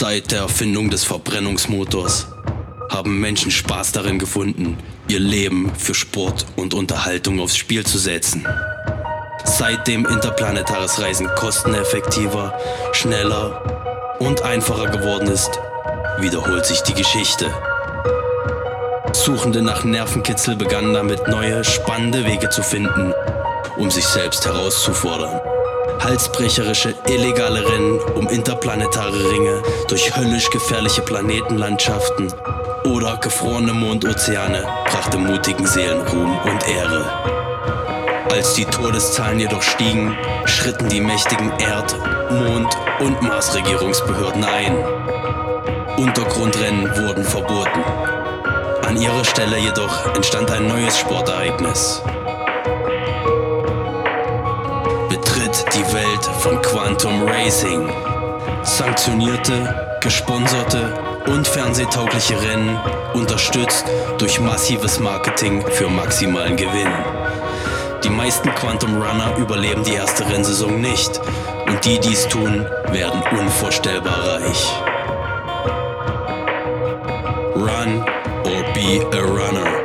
Seit der Erfindung des Verbrennungsmotors haben Menschen Spaß darin gefunden, ihr Leben für Sport und Unterhaltung aufs Spiel zu setzen. Seitdem interplanetares Reisen kosteneffektiver, schneller und einfacher geworden ist, wiederholt sich die Geschichte. Suchende nach Nervenkitzel begannen damit neue, spannende Wege zu finden, um sich selbst herauszufordern. Halsbrecherische, illegale Rennen um interplanetare Ringe durch höllisch gefährliche Planetenlandschaften oder gefrorene Mondozeane brachte mutigen Seelen Ruhm und Ehre. Als die Todeszahlen jedoch stiegen, schritten die mächtigen Erd-, Mond- und Marsregierungsbehörden ein. Untergrundrennen wurden verboten. An ihrer Stelle jedoch entstand ein neues Sportereignis. Betritt die Welt von Quantum Racing. Sanktionierte, gesponserte und fernsehtaugliche Rennen, unterstützt durch massives Marketing für maximalen Gewinn. Die meisten Quantum Runner überleben die erste Rennsaison nicht und die dies tun, werden unvorstellbar reich. Run or be a runner.